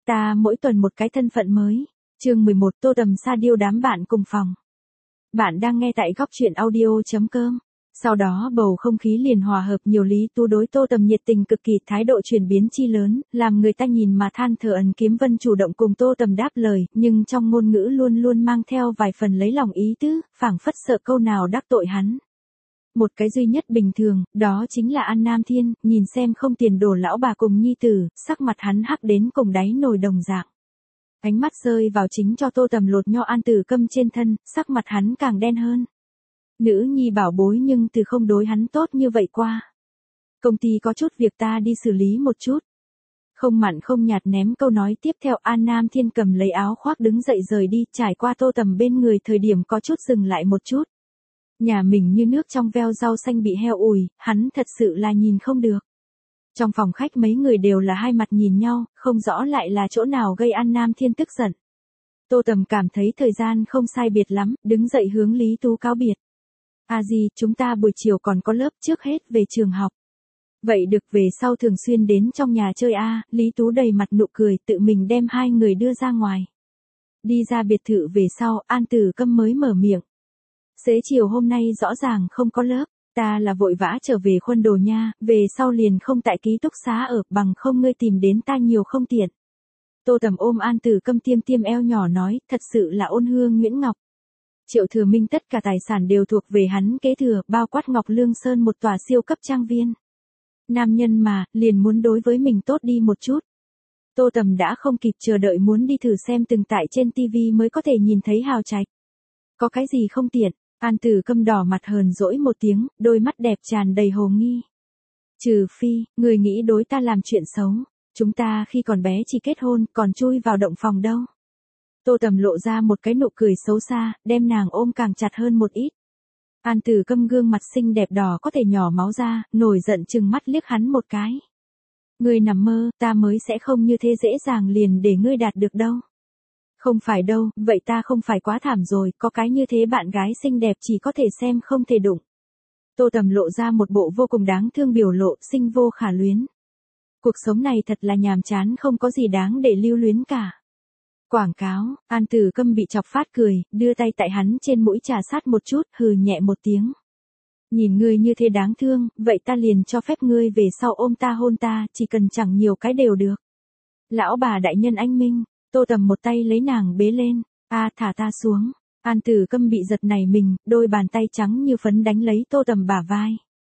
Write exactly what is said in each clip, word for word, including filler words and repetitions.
Ta mỗi tuần một cái thân phận mới. Chương mười một Tô Tầm sa điêu đám bạn cùng phòng. Bạn đang nghe tại góc truyện audio.com. Sau đó bầu không khí liền hòa hợp, nhiều Lý Tú đối Tô Tầm nhiệt tình cực kỳ, thái độ chuyển biến chi lớn, làm người ta nhìn mà than thở. Ẩn Kiếm Vân chủ động cùng Tô Tầm đáp lời, nhưng trong ngôn ngữ luôn luôn mang theo vài phần lấy lòng ý tứ, phảng phất sợ câu nào đắc tội hắn. Một cái duy nhất bình thường, đó chính là An Nam Thiên, nhìn xem không tiền đồ lão bà cùng nhi tử, sắc mặt hắn hắc đến cùng đáy nồi đồng dạng. Ánh mắt rơi vào chính cho Tô Tầm lột nho An Tử Câm trên thân, sắc mặt hắn càng đen hơn. Nữ nhi bảo bối nhưng từ không đối hắn tốt như vậy qua. Công ty có chút việc ta đi xử lý một chút. Không mặn không nhạt ném câu nói tiếp theo. An Nam Thiên cầm lấy áo khoác đứng dậy rời đi, trải qua Tô Tầm bên người thời điểm có chút dừng lại một chút. Nhà mình như nước trong veo rau xanh bị heo ủi, hắn thật sự là nhìn không được. Trong phòng khách mấy người đều là hai mặt nhìn nhau, không rõ lại là chỗ nào gây An Nam Thiên tức giận. Tô Tầm cảm thấy thời gian không sai biệt lắm, đứng dậy hướng Lý Tú cáo biệt. À gì, chúng ta buổi chiều còn có lớp, trước hết về trường học. Vậy được, về sau thường xuyên đến trong nhà chơi a. À, Lý Tú đầy mặt nụ cười, tự mình đem hai người đưa ra ngoài. Đi ra biệt thự về sau, An Tử Câm mới mở miệng. Xế chiều hôm nay rõ ràng không có lớp, ta là vội vã trở về Khuân Đồ nha, về sau liền không tại ký túc xá ở, bằng không ngươi tìm đến ta nhiều không tiện. Tô Tầm ôm An Tử Câm tiêm tiêm eo nhỏ nói, thật sự là ôn hương Nguyễn Ngọc. Triệu Thừa Minh tất cả tài sản đều thuộc về hắn kế thừa, bao quát Ngọc Lương Sơn một tòa siêu cấp trang viên. Nam nhân mà, liền muốn đối với mình tốt đi một chút. Tô Tầm đã không kịp chờ đợi muốn đi thử xem từng tại trên tivi mới có thể nhìn thấy hào trạch. Có cái gì không tiện? An Tử Câm đỏ mặt hờn dỗi một tiếng, đôi mắt đẹp tràn đầy hồ nghi. Trừ phi, người nghĩ đối ta làm chuyện xấu, chúng ta khi còn bé chỉ kết hôn, còn chui vào động phòng đâu. Tô Tầm lộ ra một cái nụ cười xấu xa, đem nàng ôm càng chặt hơn một ít. An Tử Câm gương mặt xinh đẹp đỏ có thể nhỏ máu ra, nổi giận trừng mắt liếc hắn một cái. Ngươi nằm mơ, ta mới sẽ không như thế dễ dàng liền để ngươi đạt được đâu. Không phải đâu, vậy ta không phải quá thảm rồi, có cái như thế bạn gái xinh đẹp chỉ có thể xem không thể đụng. Tô Tầm lộ ra một bộ vô cùng đáng thương biểu lộ, sinh vô khả luyến. Cuộc sống này thật là nhàm chán, không có gì đáng để lưu luyến cả. Quảng cáo. An Tử Câm bị chọc phát cười, đưa tay tại hắn trên mũi trà sát một chút, hừ nhẹ một tiếng. Nhìn ngươi như thế đáng thương, vậy ta liền cho phép ngươi về sau ôm ta hôn ta, chỉ cần chẳng nhiều cái đều được. Lão bà đại nhân anh minh. Tô Tầm một tay lấy nàng bế lên, a à, thả ta xuống. An Tử Câm bị giật nảy mình, đôi bàn tay trắng như phấn đánh lấy Tô Tầm bả vai.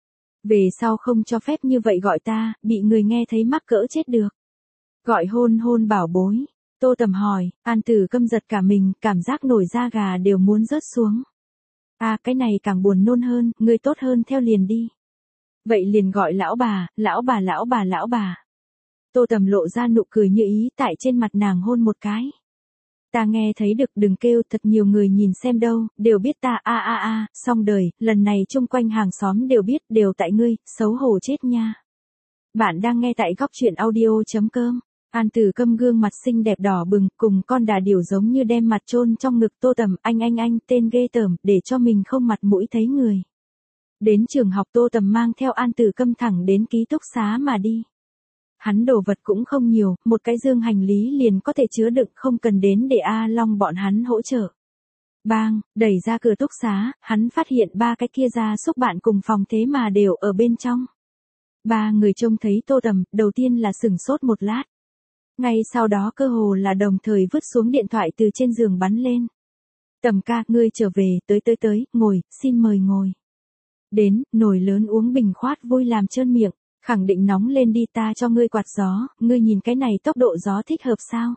Về sau không cho phép như vậy gọi ta, bị người nghe thấy mắc cỡ chết được. Gọi hôn hôn bảo bối. Tô Tầm hỏi, An Tử Câm giật cả mình, cảm giác nổi da gà đều muốn rớt xuống. À cái này càng buồn nôn hơn, ngươi tốt hơn theo liền đi. Vậy liền gọi lão bà, lão bà lão bà lão bà. Tô Tầm lộ ra nụ cười như ý, tại trên mặt nàng hôn một cái. Ta nghe thấy được, đừng kêu, thật nhiều người nhìn xem đâu, đều biết ta a a a, xong đời, lần này chung quanh hàng xóm đều biết, đều tại ngươi, xấu hổ chết nha. Bạn đang nghe tại góc truyện audio.com. An Tử Câm gương mặt xinh đẹp đỏ bừng, cùng con đà điểu giống như đem mặt chôn trong ngực Tô Tầm, anh anh anh, tên ghê tởm, để cho mình không mặt mũi thấy người. Đến trường học Tô Tầm mang theo An Tử Câm thẳng đến ký túc xá mà đi. Hắn đồ vật cũng không nhiều, một cái dương hành lý liền có thể chứa đựng, không cần đến để A Long bọn hắn hỗ trợ. Bang, đẩy ra cửa túc xá, hắn phát hiện ba cái kia gia súc bạn cùng phòng thế mà đều ở bên trong. Ba người trông thấy Tô Tầm, đầu tiên là sửng sốt một lát. Ngay sau đó cơ hồ là đồng thời vứt xuống điện thoại từ trên giường bắn lên. Tầm ca, ngươi trở về, tới tới tới, ngồi, xin mời ngồi. Đến, nồi lớn uống bình khoát vui làm trơn miệng. Khẳng định nóng lên đi, ta cho ngươi quạt gió, ngươi nhìn cái này tốc độ gió thích hợp sao?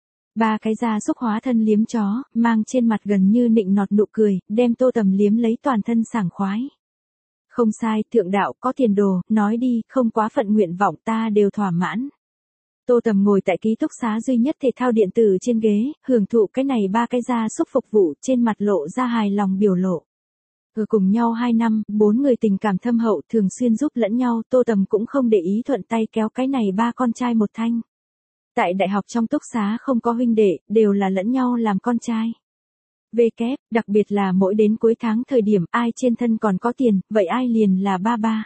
Ba cái da súc hóa thân liếm chó, mang trên mặt gần như nịnh nọt nụ cười, đem Tô Tầm liếm lấy toàn thân sảng khoái. Không sai, thượng đạo, có tiền đồ, nói đi, không quá phận nguyện vọng ta đều thỏa mãn. Tô Tầm ngồi tại ký túc xá duy nhất thể thao điện tử trên ghế, hưởng thụ cái này ba cái da súc phục vụ, trên mặt lộ ra hài lòng biểu lộ. Ở cùng nhau hai năm, bốn người tình cảm thâm hậu, thường xuyên giúp lẫn nhau, Tô Tầm cũng không để ý, thuận tay kéo cái này ba con trai một thanh. Tại đại học trong túc xá không có huynh đệ, đều là lẫn nhau làm con trai. Về kép, đặc biệt là mỗi đến cuối tháng thời điểm ai trên thân còn có tiền, vậy ai liền là ba ba.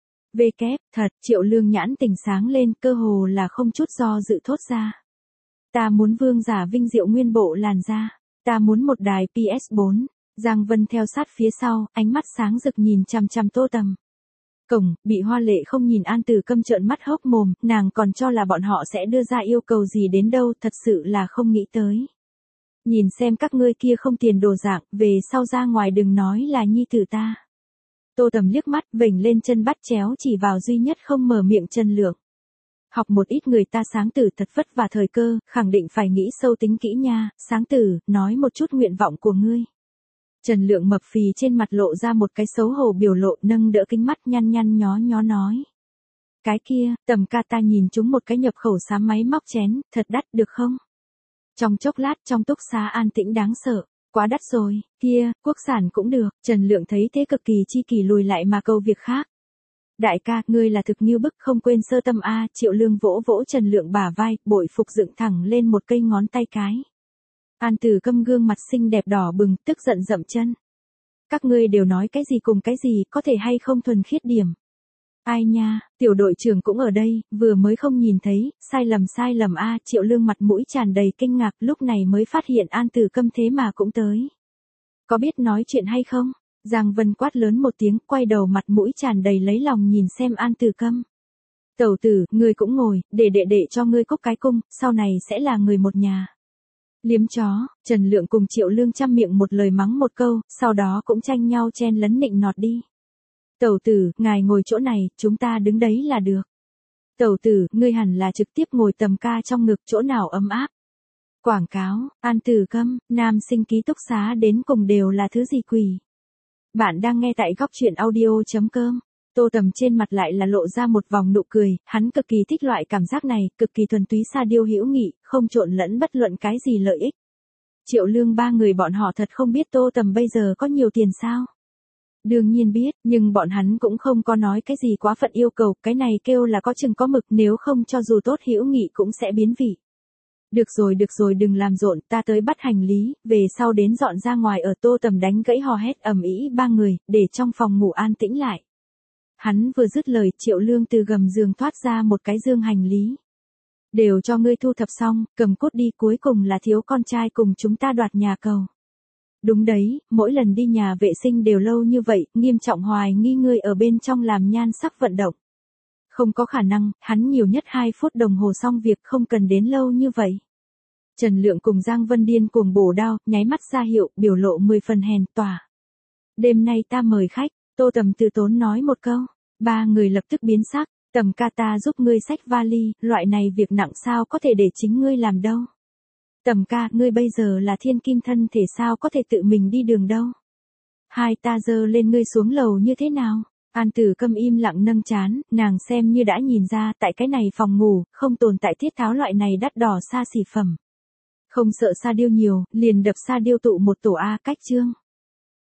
Về kép, thật, Triệu Lương nhãn tỉnh sáng lên, cơ hồ là không chút do dự thốt ra. Ta muốn vương giả vinh diệu nguyên bộ làn da. Ta muốn một đài pê ét bốn. Giang Vân theo sát phía sau, ánh mắt sáng rực nhìn chằm chằm Tô Tầm. Cổng, bị Hoa Lệ không nhìn An Tử Câm trợn mắt hốc mồm, nàng còn cho là bọn họ sẽ đưa ra yêu cầu gì đến đâu, thật sự là không nghĩ tới. Nhìn xem các ngươi kia không tiền đồ dạng, về sau ra ngoài đừng nói là nhi tử ta. Tô Tầm liếc mắt, vểnh lên chân bắt chéo chỉ vào duy nhất không mở miệng Trần Lượng. Học một ít người ta sáng tử thật vất vả thời cơ, khẳng định phải nghĩ sâu tính kỹ nha, sáng tử, nói một chút nguyện vọng của ngươi. Trần Lượng mập phì trên mặt lộ ra một cái xấu hổ biểu lộ, nâng đỡ kính mắt nhăn nhăn nhó nhó nói. Cái kia, Tầm ca ta nhìn chúng một cái nhập khẩu xám máy móc chén, thật đắt được không? Trong chốc lát trong túc xá an tĩnh đáng sợ, quá đắt rồi, kia, quốc sản cũng được, Trần Lượng thấy thế cực kỳ chi kỳ lùi lại mà câu việc khác. Đại ca, ngươi là thực như bức không quên sơ tâm a, Triệu Lương vỗ vỗ Trần Lượng bả vai, bội phục dựng thẳng lên một cây ngón tay cái. An Tử Câm gương mặt xinh đẹp đỏ bừng, tức giận dậm chân. Các ngươi đều nói cái gì cùng cái gì, có thể hay không thuần khiết điểm. Ai nha, tiểu đội trưởng cũng ở đây, vừa mới không nhìn thấy, sai lầm sai lầm a, Triệu Lương mặt mũi tràn đầy kinh ngạc, lúc này mới phát hiện An Tử Câm thế mà cũng tới. Có biết nói chuyện hay không? Giang Vân quát lớn một tiếng, quay đầu mặt mũi tràn đầy lấy lòng nhìn xem An Tử Câm. Tẩu tử, ngươi cũng ngồi, để đệ đệ cho ngươi cúc cái cung, sau này sẽ là người một nhà. Liếm chó, Trần Lượng cùng Triệu Lương chăm miệng một lời mắng một câu, sau đó cũng tranh nhau chen lấn nịnh nọt đi. Tẩu tử, ngài ngồi chỗ này, chúng ta đứng đấy là được. Tẩu tử, ngươi hẳn là trực tiếp ngồi Tầm ca trong ngực, chỗ nào ấm áp. Quảng cáo, An Tử Câm, nam sinh ký túc xá đến cùng đều là thứ gì quỷ. Bạn đang nghe tại góc truyện audio.com. Tô Tầm trên mặt lại là lộ ra một vòng nụ cười, hắn cực kỳ thích loại cảm giác này, cực kỳ thuần túy sa điêu hữu nghị, không trộn lẫn bất luận cái gì lợi ích. Triệu Lương ba người bọn họ thật không biết Tô Tầm bây giờ có nhiều tiền sao? Đương nhiên biết, nhưng bọn hắn cũng không có nói cái gì quá phận yêu cầu, cái này kêu là có chừng có mực, nếu không cho dù tốt hữu nghị cũng sẽ biến vị. Được rồi được rồi đừng làm rộn, ta tới bắt hành lý, về sau đến dọn ra ngoài ở. Tô Tầm đánh gãy hò hét ầm ĩ ba người, để trong phòng ngủ an tĩnh lại. Hắn vừa dứt lời, Triệu Lương từ gầm giường thoát ra một cái dương hành lý. Đều cho ngươi thu thập xong, cầm cút đi, cuối cùng là thiếu con trai cùng chúng ta đoạt nhà cầu. Đúng đấy, mỗi lần đi nhà vệ sinh đều lâu như vậy, nghiêm trọng hoài nghi ngươi ở bên trong làm nhan sắc vận động. Không có khả năng, hắn nhiều nhất hai phút đồng hồ xong việc, không cần đến lâu như vậy. Trần Lượng cùng Giang Vân điên cuồng bổ đao, nháy mắt ra hiệu, biểu lộ mười phần hèn tỏa. Đêm nay ta mời khách, Tô Tầm từ tốn nói một câu. Ba người lập tức biến sắc, Tầm ca ta giúp ngươi xách vali, loại này việc nặng sao có thể để chính ngươi làm đâu. Tầm ca, ngươi bây giờ là thiên kim thân thể sao có thể tự mình đi đường đâu. Hai ta dơ lên ngươi xuống lầu như thế nào? An Tử Câm im lặng nâng chán, nàng xem như đã nhìn ra tại cái này phòng ngủ, không tồn tại thiết tháo loại này đắt đỏ xa xỉ phẩm. Không sợ sa điêu nhiều, liền đập sa điêu tụ một tổ A cách chương.